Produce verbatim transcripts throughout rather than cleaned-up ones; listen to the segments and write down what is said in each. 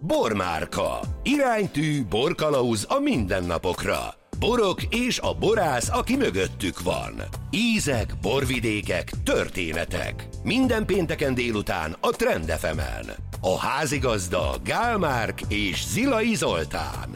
Bormárka. Iránytű, borkalauz a mindennapokra. Borok és a borász, aki mögöttük van. Ízek, borvidékek, történetek. Minden pénteken délután a Trend ef emen. A házigazda Gál Márk és Zilai Zoltán.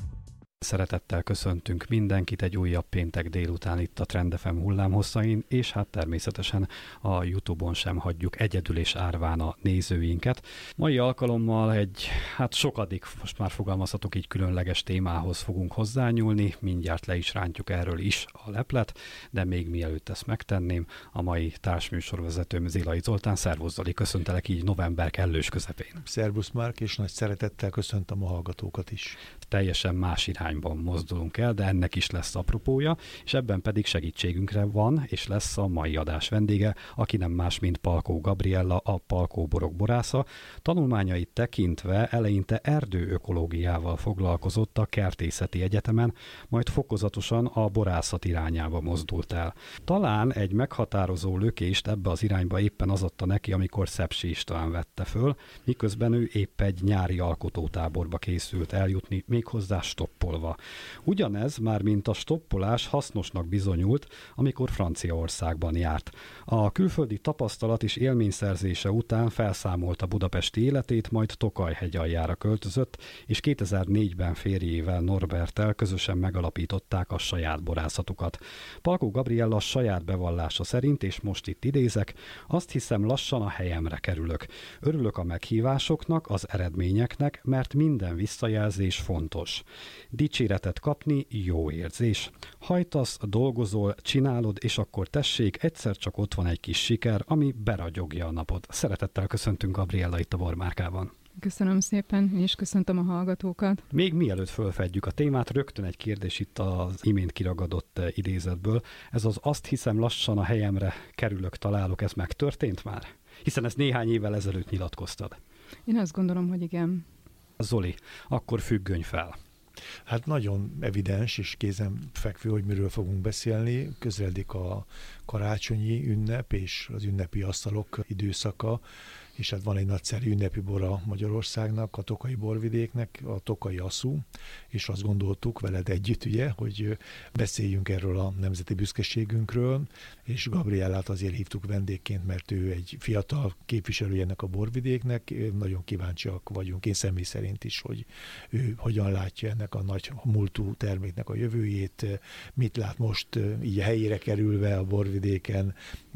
Szeretettel köszöntünk mindenkit egy újabb péntek délután itt a Trend ef em hullámhosszain, és hát természetesen a YouTube-on sem hagyjuk egyedül és árván a nézőinket. Mai alkalommal egy, hát sokadik, most már fogalmazhatok így, különleges témához fogunk hozzányúlni, mindjárt le is rántjuk erről is a leplet, de még mielőtt ezt megtenném, a mai társműsorvezetőm Zilai Zoltán. Szervusz Zoli, köszöntelek így november kellős közepén. Szervusz Márk, és nagy szeretettel köszöntöm a hallgatókat is. Teljesen más irányban mozdulunk el, de ennek is lesz apropója, és ebben pedig segítségünkre van, és lesz a mai adás vendége, aki nem más, mint Palkó Gabriella, a Palkó borok borásza. Tanulmányait tekintve eleinte erdőökológiával foglalkozott a Kertészeti Egyetemen, majd fokozatosan a borászat irányába mozdult el. Talán egy meghatározó lökést ebbe az irányba éppen az adta neki, amikor Szepsi István vette föl, miközben ő épp egy nyári alkotótáborba készült eljutni, méghozzá stoppolva. Ugyanez már mint a stoppolás hasznosnak bizonyult, amikor Franciaországban járt. A külföldi tapasztalat és élményszerzése után felszámolta budapesti életét, majd Tokaj-hegy aljára költözött, és kétezer-négyben férjével, Norberttel közösen megalapították a saját borászatukat. Palkó Gabriella saját bevallása szerint, és most itt idézek, azt hiszem lassan a helyemre kerülök. Örülök a meghívásoknak, az eredményeknek, mert minden visszajelzés fontos. Dicséretet kapni jó érzés. Hajtasz, dolgozol, csinálod, és akkor tessék, egyszer csak ott van egy kis siker, ami beragyogja a napot. Szeretettel köszöntünk Gabriella itt a Bormárkában. Köszönöm szépen, én is köszöntöm a hallgatókat. Még mielőtt fölfedjük a témát, rögtön egy kérdés itt az imént kiragadott idézetből. Ez az azt hiszem lassan a helyemre kerülök, találok, ez megtörtént már? Hiszen ezt néhány évvel ezelőtt nyilatkoztad. Én azt gondolom, hogy igen. Zoli, akkor függöny fel. Hát nagyon evidens és kézenfekvő, hogy miről fogunk beszélni. Közeledik a karácsonyi ünnep és az ünnepi asztalok időszaka, és hát van egy nagyszerű ünnepi bora Magyarországnak, a tokaji borvidéknek, a tokaji asszú, és azt gondoltuk veled együtt, ugye, hogy beszéljünk erről a nemzeti büszkeségünkről, és Gabriellát azért hívtuk vendégként, mert ő egy fiatal képviselője ennek a borvidéknek, nagyon kíváncsiak vagyunk, én személy szerint is, hogy ő hogyan látja ennek a nagy múltú terméknek a jövőjét, mit lát most így a helyére kerülve a borvidéken,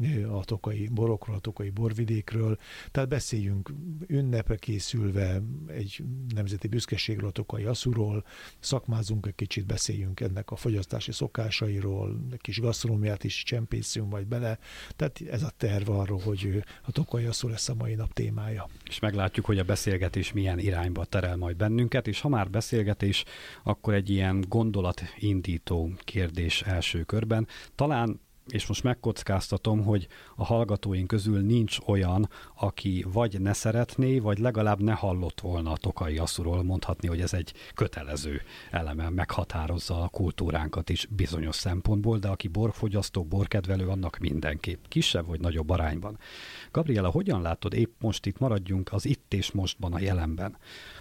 a tokaji borokról, a tokaji borvidékről. Tehát beszéljünk ünnepre készülve egy nemzeti büszkeségről, a tokaji asszúról, szakmázunk egy kicsit, beszéljünk ennek a fogyasztási szokásairól, egy kis gasztronómiát is csempészünk majd bele. Tehát ez a terv arról, hogy a tokaji asszú lesz a mai nap témája. És meglátjuk, hogy a beszélgetés milyen irányba terel majd bennünket, és ha már beszélgetés, akkor egy ilyen gondolatindító kérdés első körben. Talán, és most megkockáztatom, hogy a hallgatóink közül nincs olyan, aki vagy ne szeretné, vagy legalább ne hallott volna a tokaji asszúról, mondhatni, hogy ez egy kötelező eleme, meghatározza a kultúránkat is bizonyos szempontból, de aki borfogyasztó, borkedvelő, annak mindenképp, kisebb vagy nagyobb arányban. Gabriella, hogyan látod, épp most itt maradjunk az itt és mostban, a jelenben,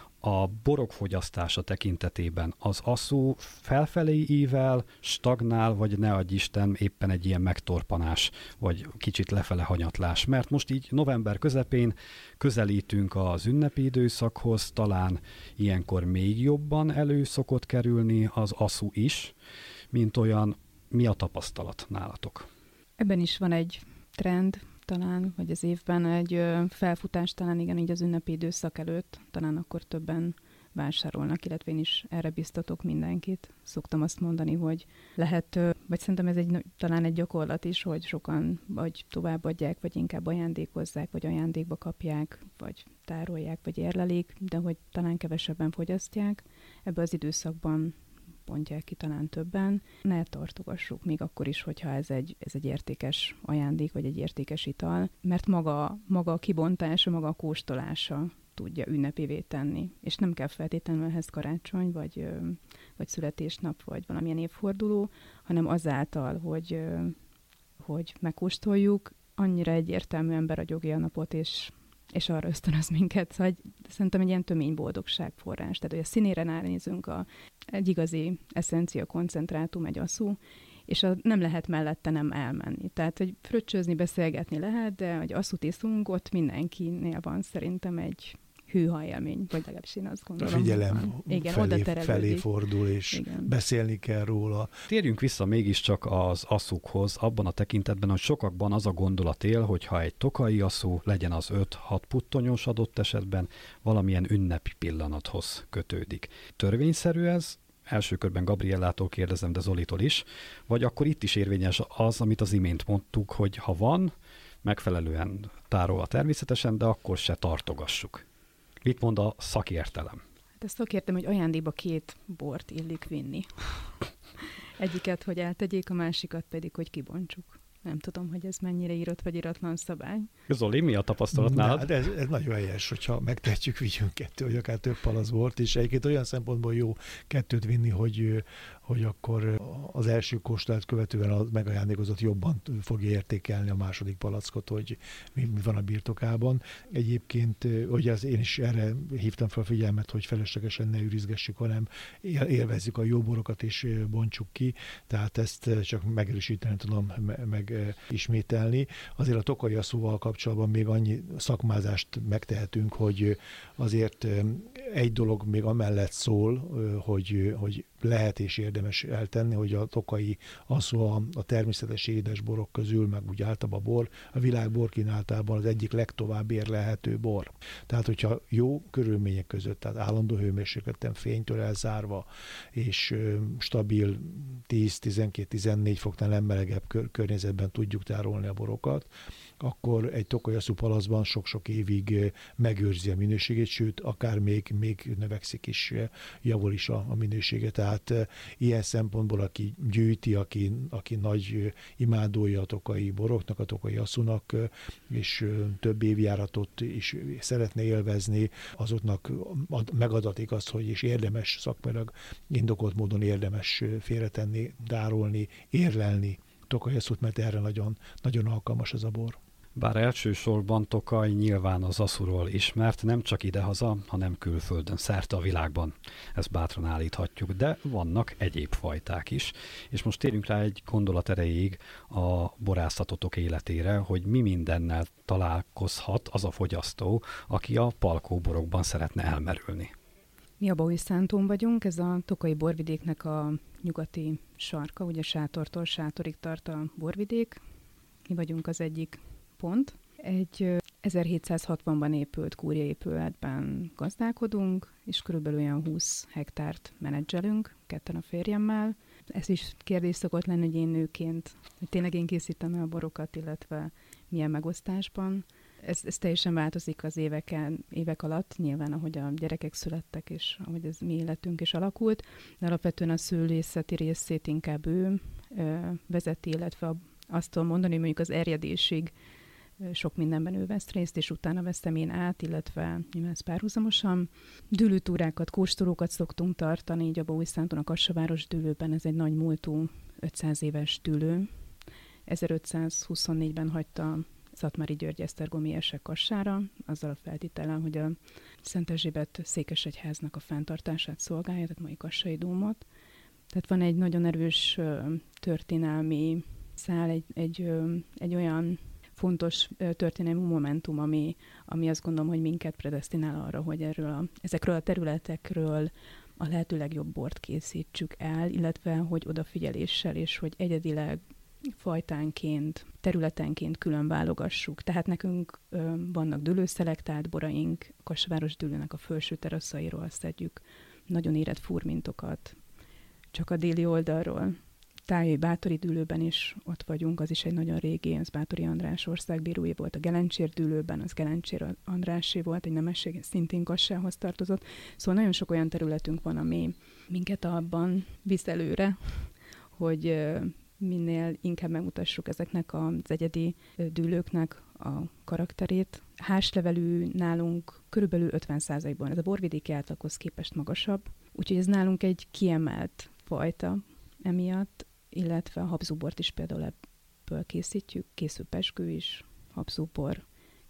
a borok fogyasztása tekintetében az asszú felfelé ível, stagnál, vagy ne adj Isten, éppen egy ilyen megtorpanás, vagy kicsit lefele hanyatlás. Mert most így november közepén közelítünk az ünnepi időszakhoz, talán ilyenkor még jobban elő szokott kerülni az asszú is, mint olyan. Mi a tapasztalat nálatok? Ebben is van egy trend, talán, vagy az évben egy ö, felfutás, talán igen, így az ünnepi időszak előtt, talán akkor többen vásárolnak, illetve én is erre biztatok mindenkit. Szoktam azt mondani, hogy lehet, ö, vagy szerintem ez egy, talán egy gyakorlat is, hogy sokan vagy továbbadják, vagy inkább ajándékozzák, vagy ajándékba kapják, vagy tárolják, vagy érlelik, de hogy talán kevesebben fogyasztják. Ebben az időszakban bontják ki talán többen. Ne tartogassuk még akkor is, hogyha ez egy, ez egy értékes ajándék, vagy egy értékes ital, mert maga, maga a kibontása, maga a kóstolása tudja ünnepévé tenni. És nem kell feltétlenül ehhez karácsony, vagy, vagy születésnap, vagy valamilyen évforduló, hanem azáltal, hogy, hogy megkóstoljuk, annyira egyértelműen beragyogja a napot, és és arra ösztönöz minket, hogy szerintem egy ilyen tömény boldogság forrás. Tehát, hogy a színére ránézünk, a, egy igazi eszencia koncentrátum, egy asszú, és a, nem lehet mellette nem elmenni. Tehát, hogy fröccsözni, beszélgetni lehet, de hogy asszút iszunk, ott mindenkinél van szerintem egy hűha élmény, vagy legalábbis én azt gondolom. A figyelem igen, felé, oda felé fordul, és igen. beszélni kell róla. Térjünk vissza mégiscsak az asszukhoz, abban a tekintetben, hogy sokakban az a gondolat él, hogy ha egy tokai asszú, legyen az öt-hat puttonyos adott esetben, valamilyen ünnepi pillanathoz kötődik. Törvényszerű ez? Első körben Gabriellától kérdezem, de Zolitól is, vagy akkor itt is érvényes az, amit az imént mondtuk, hogy ha van, megfelelően tárolva természetesen, de akkor se tartogassuk. Mit mond a szakértelem? Hát ezt szakértem, hogy ajándékba két bort illik vinni. Egyiket, hogy eltegyék, a másikat pedig, hogy kibontsuk. Nem tudom, hogy ez mennyire írott vagy iratlan szabály. Zoli, mi a tapasztalat nálad? Hát ez, ez nagyon helyes, hogyha megtehetjük, vigyünk kettő, vagy akár több palasz bort, és egyébként olyan szempontból jó kettőt vinni, hogy, hogy akkor az első kóstolást követően a megajándékozott jobban fogja értékelni a második palackot, hogy mi, mi van a birtokában. Egyébként, ugye az én is erre hívtam fel a figyelmet, hogy feleslegesen ne őrizgessük, hanem élvezzük a jó borokat és bontsuk ki, tehát ezt csak megerősíteni tudom, meg ismételni. Azért a tokai asszúval kapcsolatban még annyi szakmázást megtehetünk, hogy azért egy dolog még amellett szól, hogy, hogy lehet és érdemes eltenni, hogy a tokai asszú a, a természetes édesborok közül, meg úgy általában a bor, a világ borkínálatában az egyik legtovább érlelhető bor. Tehát, hogyha jó körülmények között, tehát állandó hőmérsékleten, fénytől elzárva, és stabil tíz-tizenkét-tizennégy foknál nem melegebb kör, környezetben tudjuk tárolni a borokat, akkor egy tokai asszú palaszban sok-sok évig megőrzi a minőségét, sőt, akár még, még növekszik is, javul is a, a minősége. Tehát ilyen szempontból, aki gyűjti, aki, aki nagy imádója a tokai boroknak, a tokai asszúnak, és több évjáratot is szeretne élvezni, azoknak megadatik azt, hogy is érdemes szakmailag, indokolt módon érdemes félretenni, dárolni, érlelni tokai asszút, mert erre nagyon, nagyon alkalmas ez a bor. Bár elsősorban Tokaj nyilván az asszúról ismert, nem csak idehaza, hanem külföldön, szerte a világban. Ezt bátran állíthatjuk, de vannak egyéb fajták is. És most térjünk rá egy gondolat erejéig a borászatotok életére, hogy mi mindennel találkozhat az a fogyasztó, aki a palkóborokban szeretne elmerülni. Mi a Baúj-Szántón vagyunk, ez a tokai borvidéknek a nyugati sarka, ugye Sátortól Sátorig tart a borvidék. Mi vagyunk az egyik pont. Egy ezerhétszázhatvanban épült kúriaépületben gazdálkodunk, és körülbelül olyan húsz hektárt menedzselünk, ketten a férjemmel. Ez is kérdés szokott lenni, hogy én nőként, hogy tényleg én készítem el a borokat, illetve milyen megosztásban. Ez, ez teljesen változik az éveken, évek alatt, nyilván ahogy a gyerekek születtek, és ahogy ez mi életünk is alakult, de alapvetően a szülészeti részét inkább ő ö, vezeti, illetve azt tudom mondani, hogy mondjuk az erjedésig sok mindenben ő vesz részt, és utána veszem én át, illetve nyilván ez párhuzamosan. Dűlőtúrákat, kóstolókat szoktunk tartani, így a Baúj-Szánton a Kassaváros dűlőben, ez egy nagy múltú ötszáz éves dűlő. ezerötszázhuszonnégyben hagyta Szatmári György esztergomi érsek Kassára, azzal a feltétellel, hogy a Szent Erzsébet székesegyháznak a fenntartását szolgálja, tehát mai kassai dómot. Tehát van egy nagyon erős történelmi szál, egy, egy, egy olyan fontos történelmi momentum, ami, ami azt gondolom, hogy minket predesztinál arra, hogy erről a, ezekről a területekről a lehető legjobb bort készítsük el, illetve hogy odafigyeléssel, és hogy egyedileg fajtánként, területenként külön válogassuk. Tehát nekünk ö, vannak dűlőszelektált boraink, a Kassaváros dűlőnek a felső teraszairól szedjük nagyon érett furmintokat, csak a déli oldalról. Tájai Bátori dűlőben is ott vagyunk, az is egy nagyon régi, az Bátori András országbírói volt, a Gelencsér dűlőben, az Gelencsér Andrásé volt, egy nemesség, szintén Kassához tartozott. Szóval nagyon sok olyan területünk van, ami minket abban visz előre, hogy minél inkább megmutassuk ezeknek az egyedi dűlőknek a karakterét. Házlevelű nálunk körülbelül ötven százalékban, ez a borvidéki átlaghoz képest magasabb, úgyhogy ez nálunk egy kiemelt fajta emiatt, illetve a habzúbort is például ebből készítjük, készül pezsgő is, habzúbor,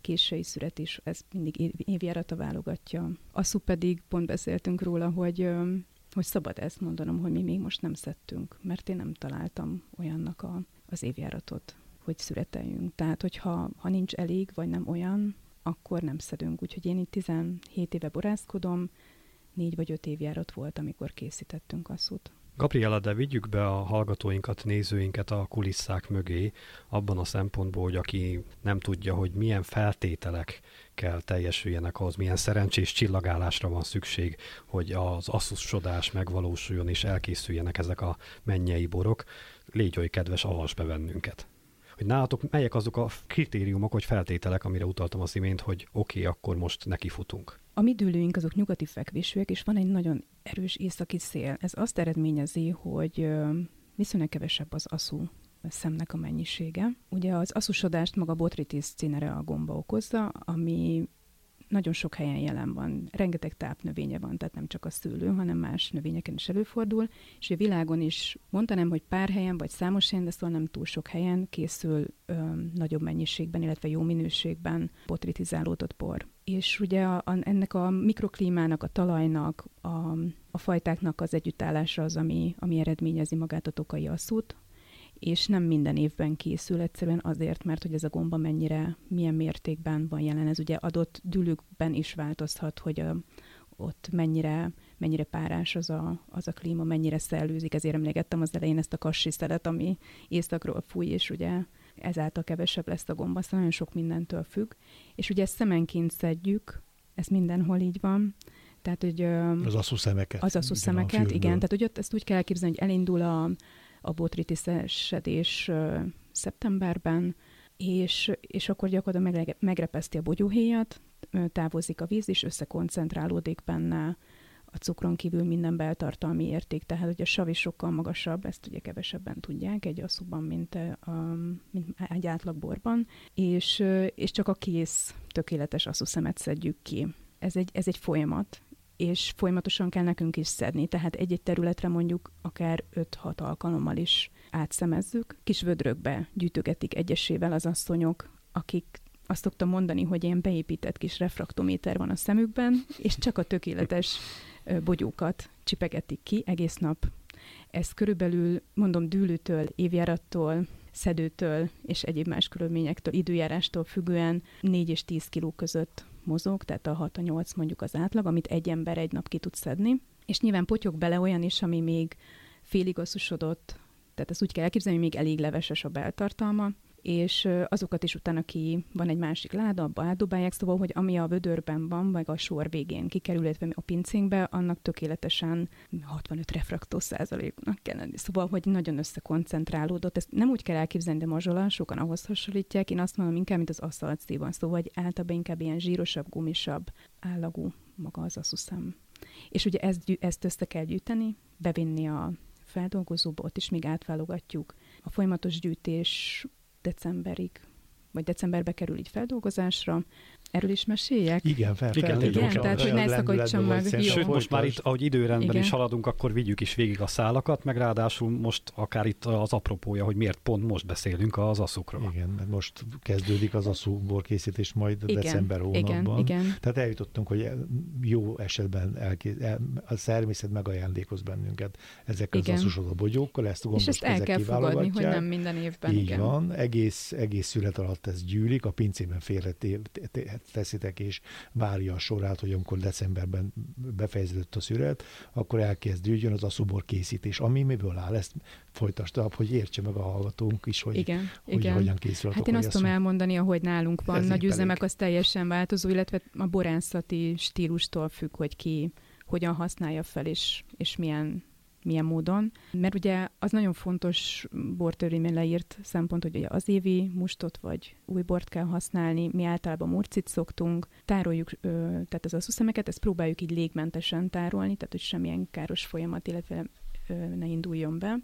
késői születés, ez mindig évjárata válogatja. Asszú pedig, pont beszéltünk róla, hogy, hogy szabad ezt mondanom, hogy mi még most nem szedtünk, mert én nem találtam olyannak a, az évjáratot, hogy születeljünk. Tehát, hogyha ha nincs elég, vagy nem olyan, akkor nem szedünk. Úgyhogy én itt tizenhét éve borászkodom, négy vagy öt évjárat volt, amikor készítettünk asszút. Gabriella, de vigyük be a hallgatóinkat, nézőinket a kulisszák mögé, abban a szempontból, hogy aki nem tudja, hogy milyen feltételek kell teljesüljenek ahhoz, milyen szerencsés csillagállásra van szükség, hogy az asszusodás megvalósuljon és elkészüljenek ezek a mennyei borok, légy oly kedves, avasd be bennünket. Hogy nálatok melyek azok a kritériumok, vagy feltételek, amire utaltam az imént, hogy oké, okay, akkor most nekifutunk. A mi dűlőink azok nyugati fekvésűek, és van egy nagyon erős északi szél. Ez azt eredményezi, hogy viszonylag kevesebb az asszú szemnek a mennyisége. Ugye az asszusodást maga Botrytis cinerea gomba okozza, ami nagyon sok helyen jelen van. Rengeteg tápnövénye van, tehát nem csak a szőlő, hanem más növényeken is előfordul, és a világon is mondanám, hogy pár helyen, vagy számos helyen, de szóval nem túl sok helyen készül ö, nagyobb mennyiségben, illetve jó minőségben botrytizálódott bor. És ugye a, a, ennek a mikroklímának, a talajnak, a, a fajtáknak az együttállása az, ami, ami eredményezi magát a tokai asszút, és nem minden évben készül egyszerűen azért, mert hogy ez a gomba mennyire, milyen mértékben van jelen. Ez ugye adott dűlőkben is változhat, hogy a, ott mennyire, mennyire párás az a, az a klíma, mennyire szellőzik. Ezért emlékeztem az elején ezt a kassi szelet, ami északról fúj, és ugye ezáltal kevesebb lesz a gomba, szóval nagyon sok mindentől függ. És ugye ezt szemenként szedjük, ez mindenhol így van. Tehát, hogy, az asszúszemeket. Az asszúszemeket, igen. igen. Tehát, hogy ott ezt úgy kell elképzelni, hogy elindul a a botrytisesedés uh, szeptemberben, és, és akkor gyakorlatilag megre, megrepeszti a bogyóhéjat, távozik a víz, és összekoncentrálódik benne a cukron kívül minden beltartalmi érték. Tehát, hogy a sav is sokkal magasabb, ezt ugye kevesebben tudják egy asszúban, mint, uh, mint egy átlagborban, és, uh, és csak a kész, tökéletes asszúszemet szedjük ki. Ez egy, ez egy folyamat, és folyamatosan kell nekünk is szedni, tehát egy-egy területre mondjuk akár öt-hat alkalommal is átszemezzük. Kis vödrökbe gyűjtögetik egyesével az asszonyok, akik azt szoktam mondani, hogy ilyen beépített kis refraktométer van a szemükben, és csak a tökéletes bogyókat csipegetik ki egész nap. Ez körülbelül, mondom, dűlőtől, évjárattól, szedőtől és egyéb más körülményektől, időjárástól függően négy és tíz kiló között mozog, tehát a hat a nyolc mondjuk az átlag, amit egy ember egy nap ki tud szedni. És nyilván potyog bele olyan is, ami még félig asszusodott, tehát ezt úgy kell elképzelni, hogy még elég leveses a beltartalma, és azokat is utána ki van egy másik láda, abba átdobálják, szóval, hogy ami a vödörben van, meg a sor végén kikerül, illetve a pincénkbe, annak tökéletesen hatvanöt refraktós százaléknak kell lenni. Szóval, hogy nagyon összekoncentrálódott. Ezt nem úgy kell elképzelni, de mazsola, sokan ahhoz hasonlítják. Én azt mondom, inkább, mint az aszalcéban, szóval, hogy általában inkább ilyen zsírosabb, gumisabb állagú maga az asszuszem. És ugye ezt, ezt össze kell gyűjteni, bevinni a feldolgozóba, ott is még átválogatjuk. A folyamatos gyűjtés decemberig, vagy decemberbe kerül így feldolgozásra. Erről is meséljek? Igen, fel, igen, fel, igen, tehát, hogy ne szakadjam meg. Sőt, most már itt, ahogy időrendben igen. is haladunk, akkor vigyük is végig a szálakat, meg ráadásul most akár itt az apropója, hogy miért pont most beszélünk az asszukról. Igen, mert most kezdődik az asszúból készítés majd igen, december hónapban. Igen, igen. Tehát eljutottunk, hogy jó esetben elkész, el, a természet megajándékoz bennünket ezekkel az asszusodó bogyókkal, ezt a és ezt el kell fogadni, hogy nem minden évben. Így igen. van, egész, egész szület alatt ez gyűlik, a pincében félre teszitek, és várja a sorát, hogy amikor decemberben befejeződött a szület, akkor elkezd gyűjjön az asszúbor készítés, ami miből áll, ezt folytasd, hogy értse meg a hallgatónk is, hogy, igen, hogy igen. hogyan készül a Hát én azt tudom elmondani, ahogy nálunk van, ez nagy üzemek, elég. az teljesen változó, illetve a borászati stílustól függ, hogy ki hogyan használja fel, és, és milyen milyen módon. Mert ugye az nagyon fontos bortörvényben leírt szempont, hogy ugye az évi mustot vagy új bort kell használni, mi általában murcit szoktunk, tároljuk, tehát az asszúszemeket, ezt próbáljuk így légmentesen tárolni, tehát hogy semmilyen káros folyamat, illetve ne induljon be.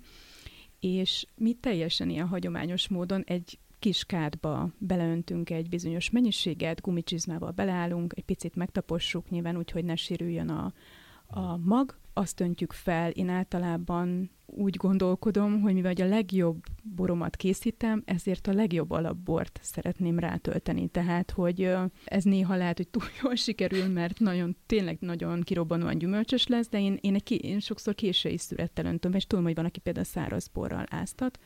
És mi teljesen ilyen hagyományos módon egy kis kádba beleöntünk egy bizonyos mennyiséget, gumicsizmával beleállunk, egy picit megtapossuk, nyilván úgy, hogy ne sérüljön a, a mag, azt öntjük fel. Én általában úgy gondolkodom, hogy mivel a legjobb boromat készítem, ezért a legjobb alapbort szeretném rátölteni. Tehát, hogy ez néha lehet, hogy túl jól sikerül, mert nagyon, tényleg nagyon kirobbanóan gyümölcsös lesz, de én, én, egy, én sokszor késői szürettel öntöm, és tudom, hogy van, aki például száraz borral áztat,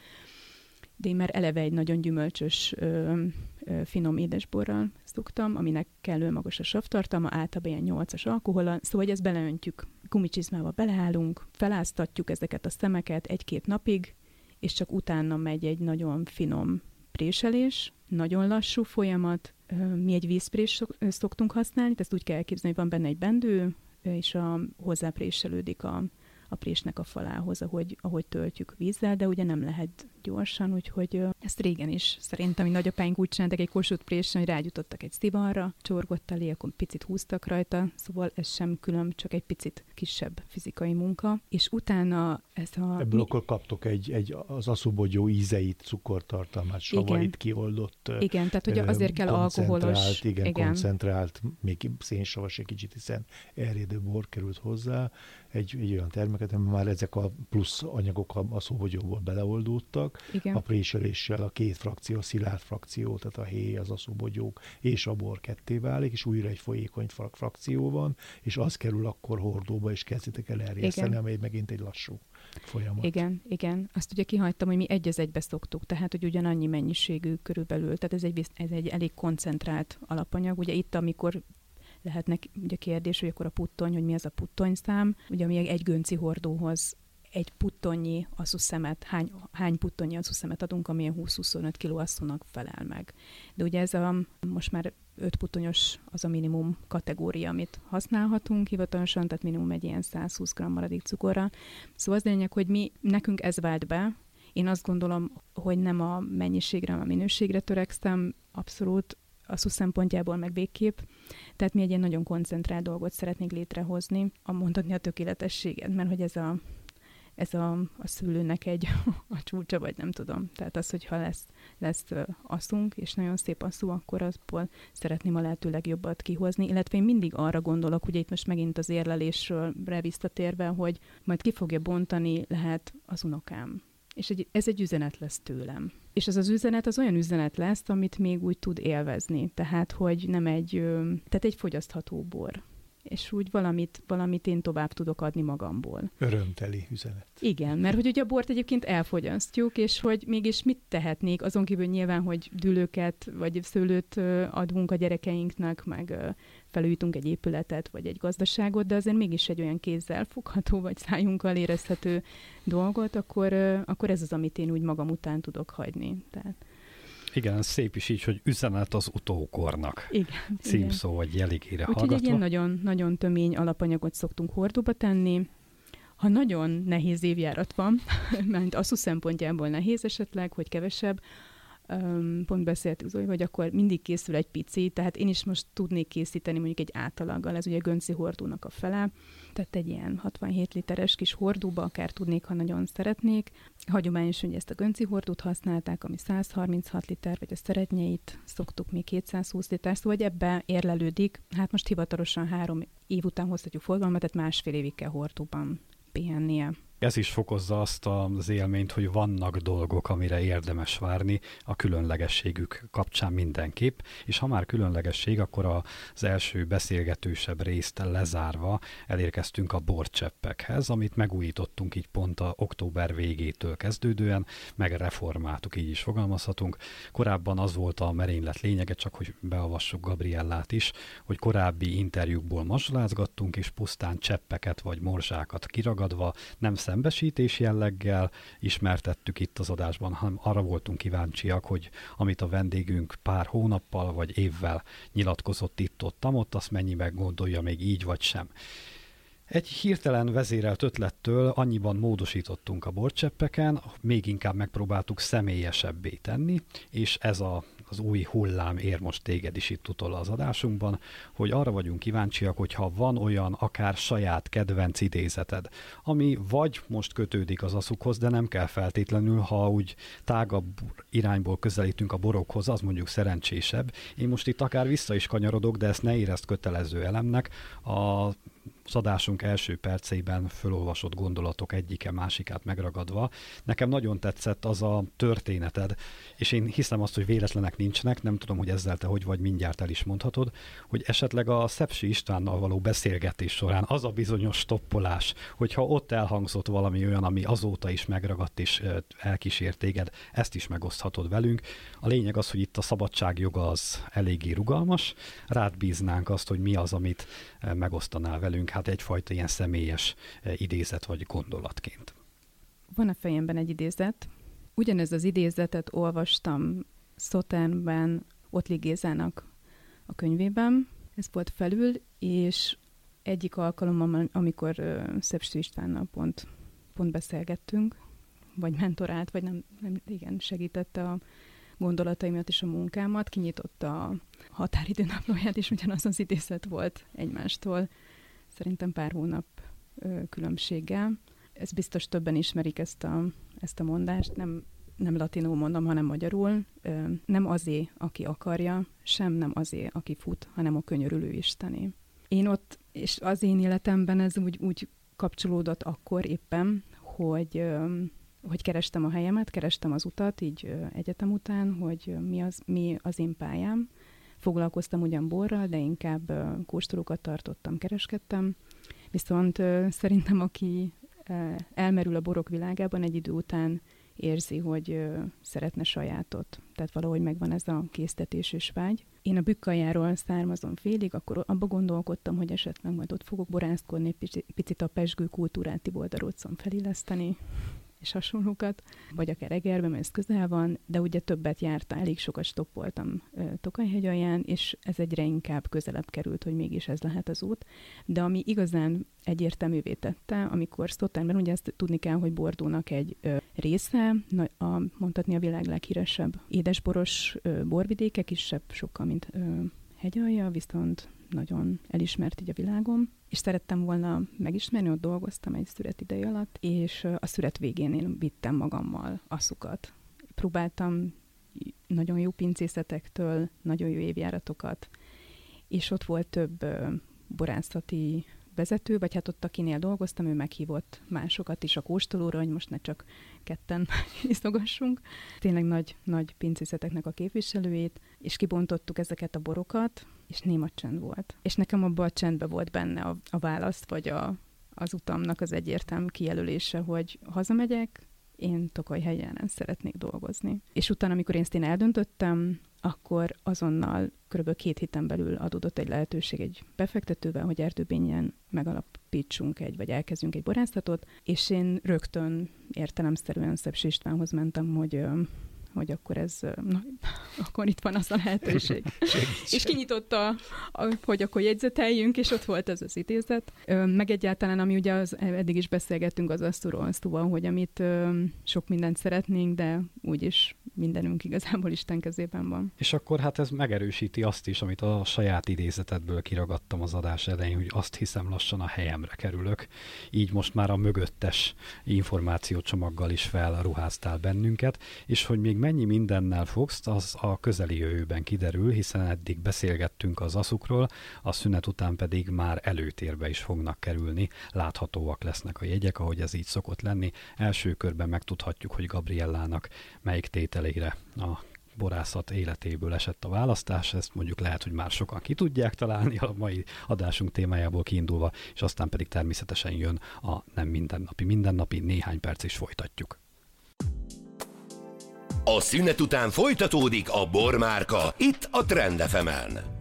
de én már eleve egy nagyon gyümölcsös, ö, ö, finom édesborral szoktam, aminek kellően magas a savtartalma, általában ilyen nyolcas alkohollal, szóval hogy ezt beleöntjük. Gumicsizmába beleállunk, feláztatjuk ezeket a szemeket egy-két napig, és csak utána megy egy nagyon finom préselés, nagyon lassú folyamat. Mi egy vízprés szoktunk használni, ezt úgy kell elképzelni, hogy van benne egy bendő, és a, hozzápréselődik a a présnek a falához, ahogy, ahogy töltjük vízzel, de ugye nem lehet gyorsan, úgyhogy ö, ezt régen is szerintem, hogy nagyapáink úgy csináltak egy kossuth présen, hogy rágyújtottak egy szivarra, csorgott elé, akkor picit húztak rajta, szóval ez sem külön, csak egy picit kisebb fizikai munka, és utána ez a... Ebből mi... akkor kaptok egy, egy az aszóbogyó ízeit, cukortartalmát, savait kioldott. Igen, tehát hogy azért kell alkoholos. Igen, igen, koncentrált, még szénsavas egy kicsit, hiszen erjedő bor került hozzá, egy, egy olyan terméket, amiben már ezek a plusz anyagok a aszóbogyóból beleoldódtak. Igen. A préseléssel a két frakció, a szilárd frakció, tehát a héj, az aszóbogyók és a bor ketté válik, és újra egy folyékony frakció van, és az kerül akkor hordóba, és kezditek el erjeszteni, amely megint egy lassú folyamat. Igen, igen. Azt ugye kihagytam, hogy mi egy az egybe szoktuk, tehát hogy ugyanannyi mennyiségű körülbelül, tehát ez egy, ez egy elég koncentrált alapanyag. Ugye itt, amikor lehetnek ugye kérdés, hogy akkor a puttony, hogy mi az a puttonyszám. Ugye mi egy gönci hordóhoz egy puttonnyi asszuszemet, hány, hány puttonnyi asszuszemet adunk, amilyen húsz-huszonöt kiló asszúnak felel meg. De ugye ez a most már öt puttonyos az a minimum kategória, amit használhatunk hivatalosan, tehát minimum egy ilyen száz húsz gramm maradék cukorra. Szóval az lényeg, hogy mi, nekünk ez vált be. Én azt gondolom, hogy nem a mennyiségre, hanem a minőségre törekszem, abszolút asszú szempontjából meg végképp. Tehát mi egy ilyen nagyon koncentrált dolgot szeretnénk létrehozni, a mondhatni a tökéletességet, mert hogy ez a, ez a, a szülőnek egy a csúcsa, vagy nem tudom. Tehát az, hogyha lesz, lesz asszunk, és nagyon szép asszú, akkor azból szeretném a lehető legjobbat kihozni, illetve én mindig arra gondolok, ugye itt most megint az érlelésről visszatérve, hogy majd ki fogja bontani, lehet az unokám. És egy, ez egy üzenet lesz tőlem. És ez az üzenet az olyan üzenet lesz, amit még úgy tud élvezni. Tehát, hogy nem egy, tehát egy fogyasztható bor. És úgy valamit, valamit én tovább tudok adni magamból. Örömteli üzenet. Igen, mert hogy ugye a bort egyébként elfogyasztjuk, és hogy mégis mit tehetnék, azon kívül nyilván, hogy dülőket vagy szőlőt adunk a gyerekeinknek, meg felújítunk egy épületet, vagy egy gazdaságot, de azért mégis egy olyan kézzel fogható, vagy szájunkkal érezhető dolgot, akkor, akkor ez az, amit én úgy magam után tudok hagyni. Tehát... Igen, szép is így, hogy üzenet az utókornak. Igen. Címszó vagy jeligére hallgatva. Úgyhogy egy ilyen nagyon, nagyon tömény alapanyagot szoktunk hordóba tenni. Ha nagyon nehéz évjárat van, mert asszú szempontjából nehéz esetleg, hogy kevesebb, pont beszéltük Zoli, hogy akkor mindig készül egy pici, tehát én is most tudnék készíteni mondjuk egy átalaggal, ez ugye a gönci hordónak a fele, tehát egy ilyen hatvanhét literes kis hordóba akár tudnék, ha nagyon szeretnék. Hagyományos, hogy ezt a gönci hordót használták, ami száz harminchat liter, vagy a szeretnyeit szoktuk még kétszázhúsz liter, szóval hogy ebbe érlelődik, hát most hivatalosan három év után hozhatjuk forgalmat, tehát másfél évig kell hordóban pihennie. Ez is fokozza azt az élményt, hogy vannak dolgok, amire érdemes várni a különlegességük kapcsán mindenképp, és ha már különlegesség, akkor az első beszélgetősebb részt lezárva elérkeztünk a borcseppekhez, amit megújítottunk így pont a október végétől kezdődően, meg reformáltuk, így is fogalmazhatunk. Korábban az volt a merénylet lényege, csak hogy beavassuk Gabriellát is, hogy korábbi interjúkból mazsolázgattunk, és pusztán cseppeket vagy morzsákat kiragadva, nem szembesítés jelleggel ismertettük itt az adásban, hanem arra voltunk kíváncsiak, hogy amit a vendégünk pár hónappal vagy évvel nyilatkozott itt-ott-ott, azt mennyiben gondolja még így vagy sem. Egy hirtelen vezérelt ötlettől annyiban módosítottunk a borcseppeken, még inkább megpróbáltuk személyesebbé tenni, és ez a, az új hullám ér most téged is itt utol az adásunkban, hogy arra vagyunk kíváncsiak, hogyha van olyan akár saját kedvenc idézeted, ami vagy most kötődik az aszukhoz, de nem kell feltétlenül, ha úgy tágabb irányból közelítünk a borokhoz, az mondjuk szerencsésebb. Én most itt akár vissza is kanyarodok, de ezt ne érezd kötelező elemnek. A az adásunk első perceiben fölolvasott gondolatok egyike másikát megragadva. Nekem nagyon tetszett az a történeted, és én hiszem azt, hogy véletlenek nincsenek, nem tudom, hogy ezzel te hogy vagy, mindjárt el is mondhatod, hogy esetleg a Szepsi Istvánnal való beszélgetés során az a bizonyos stoppolás, hogyha ott elhangzott valami olyan, ami azóta is megragadt és elkísért téged, ezt is megoszthatod velünk. A lényeg az, hogy itt a szabadságjoga az eléggé rugalmas, rád bíznánk azt, hogy mi az, amit megosztanál velünk, hát egyfajta ilyen személyes idézet vagy gondolatként. Van a fejemben egy idézet. Ugyanez az idézetet olvastam Sauternes-ben Ottli Gézának a könyvében. Ez volt felül, és egyik alkalommal, amikor uh, Szepsi Istvánnal pont, pont beszélgettünk, vagy mentorált, vagy nem, nem igen, segítette a gondolataimat és a munkámat, kinyitotta a határidő naplóját, és ugyanaz az idézet volt egymástól. Szerintem pár hónap ö, különbséggel. Ez biztos többen ismerik ezt a, ezt a mondást, nem, nem latinul mondom, hanem magyarul. Ö, nem azé, aki akarja, sem nem azé, aki fut, hanem a könyörülő Istené. Én ott, és az én életemben ez úgy, úgy kapcsolódott akkor éppen, hogy, ö, hogy kerestem a helyemet, kerestem az utat, így ö, egyetem után, hogy mi az, mi az én pályám. Foglalkoztam ugyan borral, de inkább ö, kóstolókat tartottam, kereskedtem. Viszont ö, szerintem, aki ö, elmerül a borok világában, egy idő után érzi, hogy ö, szeretne sajátot. Tehát valahogy megvan ez a késztetés és vágy. Én a Bükkaljáról származom félig, akkor abba gondolkodtam, hogy esetleg majd ott fogok borászkodni, picit a pezsgő kultúrát Tiboldarócon felilleszteni, és hasonlókat, vagy akár Egerben, mert ez közel van, de ugye többet jártam, elég sokat stoppoltam Tokaj-hegy alján, és ez egyre inkább közelebb került, hogy mégis ez lehet az út. De ami igazán egyértelművé tette, amikor Sauternesben, ugye ezt tudni kell, hogy Bordeauxnak egy ö, része, na, a, mondhatni a világ leghíresebb édesboros ö, borvidéke, kisebb sokkal, mint ö, hegyalja, viszont nagyon elismert így a világon, és szerettem volna megismerni, ott dolgoztam egy szüret ideje alatt, és a szüret végén én vittem magammal asszukat. Próbáltam nagyon jó pincészetektől, nagyon jó évjáratokat, és ott volt több borászati vezető, vagy hát ott, akinél dolgoztam, ő meghívott másokat is a kóstolóra, hogy most ne csak ketten iszogassunk. Tényleg nagy, nagy pincészeteknek a képviselőjét, és kibontottuk ezeket a borokat, és néma csend volt. És nekem abban a csendben volt benne a, a válasz, vagy a, az utamnak az egyértelmű kijelölése, hogy hazamegyek, én Tokaj-hegyen szeretnék dolgozni. És utána, amikor én ezt én eldöntöttem, akkor azonnal kb. két héten belül adódott egy lehetőség egy befektetővel, hogy Erdőbényen megalapítsunk egy, vagy elkezdjünk egy borászatot, és én rögtön értelemszerűen Szepsi Istvánhoz mentem, hogy hogy akkor ez, na, akkor itt van az a lehetőség. És kinyitotta, hogy akkor jegyzeteljünk, és ott volt ez az idézet. Meg egyáltalán, ami ugye az, eddig is beszélgettünk az asztóról, szóval, hogy amit sok mindent szeretnénk, de úgyis mindenünk igazából Isten kezében van. És akkor hát ez megerősíti azt is, amit a saját idézetedből kiragadtam az adás elején, hogy azt hiszem lassan a helyemre kerülök. Így most már a mögöttes információcsomaggal is felruháztál bennünket, és hogy még mennyi mindennel fogsz, az a közeli jövőben kiderül, hiszen eddig beszélgettünk az asszukról, a szünet után pedig már előtérbe is fognak kerülni, láthatóak lesznek a jegyek, ahogy ez így szokott lenni. Első körben megtudhatjuk, hogy Gabriellának melyik tételére a borászat életéből esett a választás, ezt mondjuk lehet, hogy már sokan ki tudják találni a mai adásunk témájából kiindulva, és aztán pedig természetesen jön a nem mindennapi, mindennapi, néhány perc is folytatjuk. A szünet után folytatódik a Bormárka, itt a Trend ef emen.